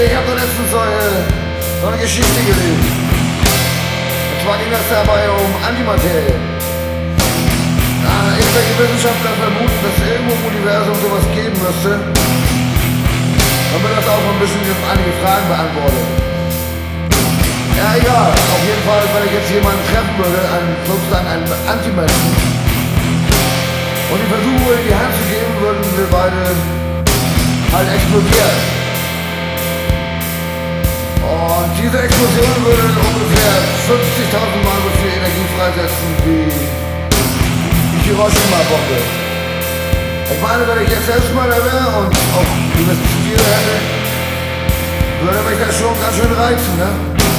Ich habe letztens so eine Geschichte gelesen. Und zwar ging das dabei um Antimaterie. Irgendwelche Wissenschaftler vermuten, dass es irgendwo im Universum sowas geben müsste. Damit das auch ein bisschen einige Fragen beantwortet. Ja, egal. Auf jeden Fall, wenn ich jetzt jemanden treffen würde, sozusagen einen Antimenschen, und die Versuche in die Hand zu geben, würden wir beide halt explodieren. Und diese Explosion würde ungefähr 50.000 Mal so viel Energie freisetzen wie die Hiroshima-Bombe. Ich meine, wenn ich jetzt Selbstmörder wäre und auch gewisse Ziele hätte, würde mich das schon ganz schön reizen, ne?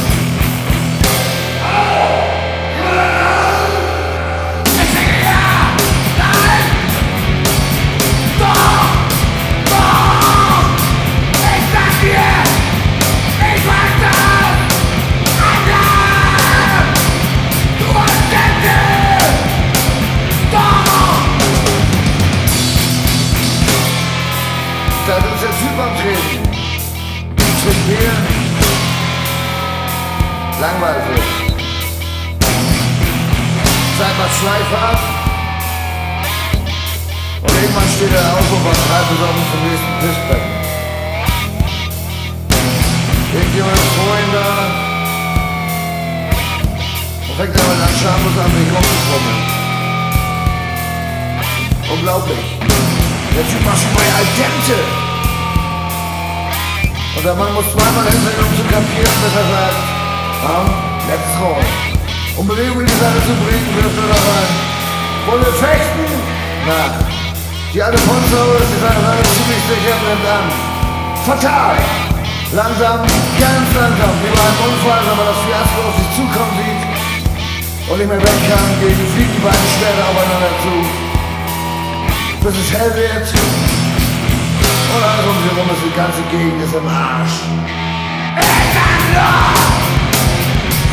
Da ist der Typ am Treten. Trinkt Bier. Langweilig wird. Seid mal Schleife ab. Und irgendwann steht er auf und was halb besoffen zum nächsten Tischbrett. Irgendjemand ist vorhin da. Und fängt aber dann schamlos an, sich rumzukrummeln. Unglaublich. Der Typ macht schon mal al dente. Und der Mann muss zweimal hinsehen, um zu kapieren, dass er sagt, let's roll. Um Bewegung in die Seite zu bringen, wirft er da rein. Wollen wir fechten? Na, die alte Ponzhaube ist die Seite ziemlich sicher, brennt an. Fatal! Langsam, ganz langsam, wie bei einem Unfall, wenn man das Fiasko auf sich zukommen sieht und nicht mehr weg kann, fliegen die beiden Schwerter aufeinander zu. Bis es hell wird und alles um sie rum ist, die ganze Gegend ist im Arsch. Ich sag nur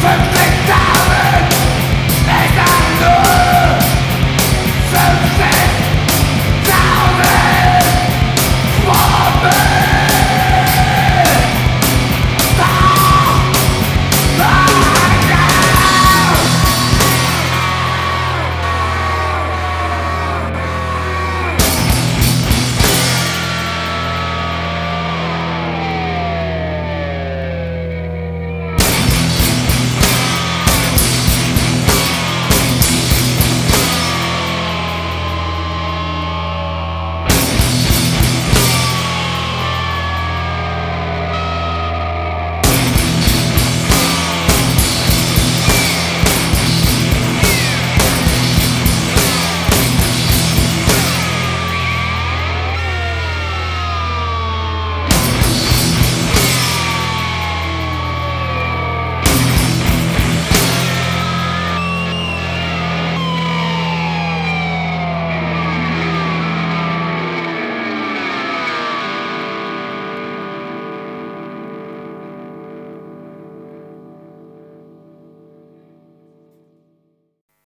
50.000! Ich sag nur 50.000!